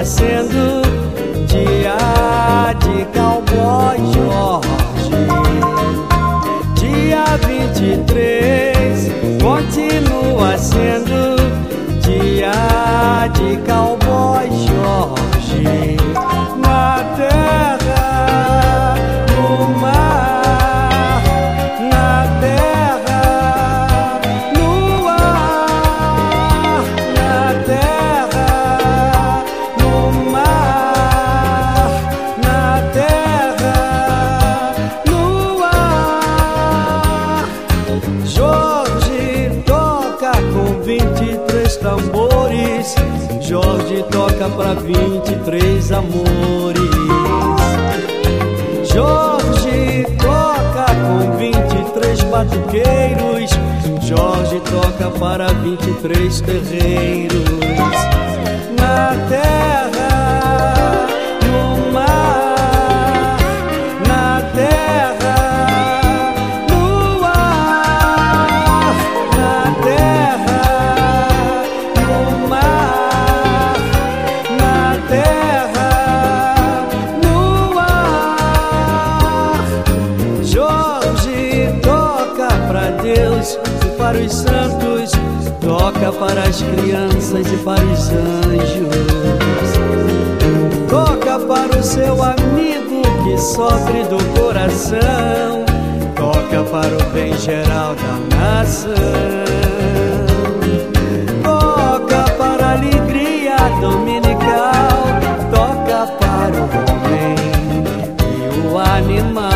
sendo dia de cowboy Jorge. Dia 23 continua sendo dia de cowboy Jorge. Na terra, no mar, na terra, no ar, na terra, no mar, na terra, no ar. Jorge toca com 23 tambores. Jorge toca pra 23 amores. Jorge toca com 23 batuqueiros. Jorge toca para 23 terreiros. Na terra, no mar, na terra, no ar, na terra, no mar, na terra, no ar. Jorge toca para Deus e para os santos, toca para as crianças e para os anjos, toca para o seu amigo que sofre do coração, toca para o bem geral da nação, toca para a alegria dominical, toca para o homem e o animal,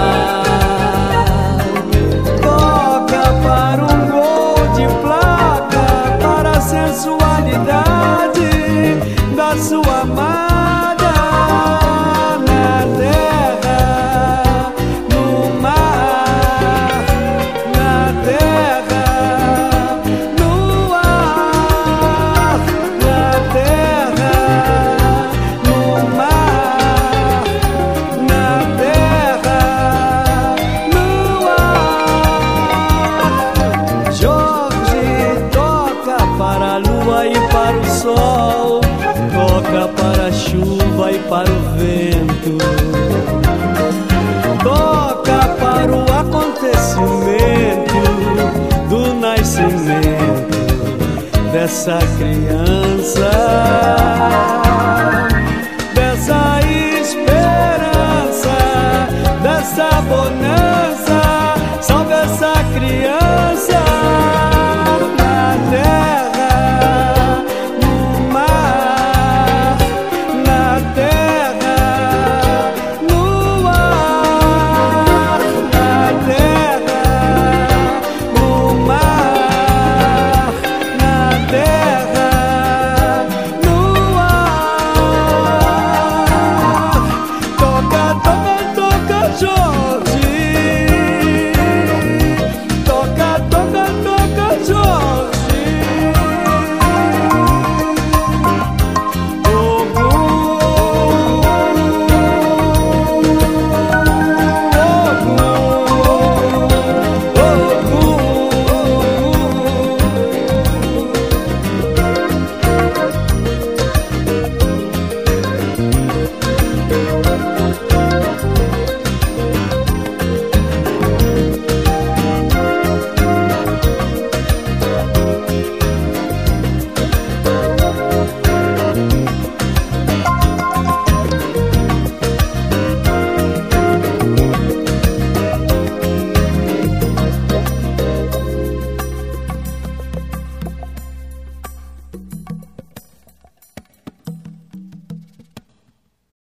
toca para um gol de placa, para a sensualidade da sua amada. Na terra, no mar, na terra, no ar, na terra, no mar, na terra, no ar. Jorge toca para a lua e para o sol, toca para a chuva e para o vento, toca para o acontecimento do nascimento dessa criança.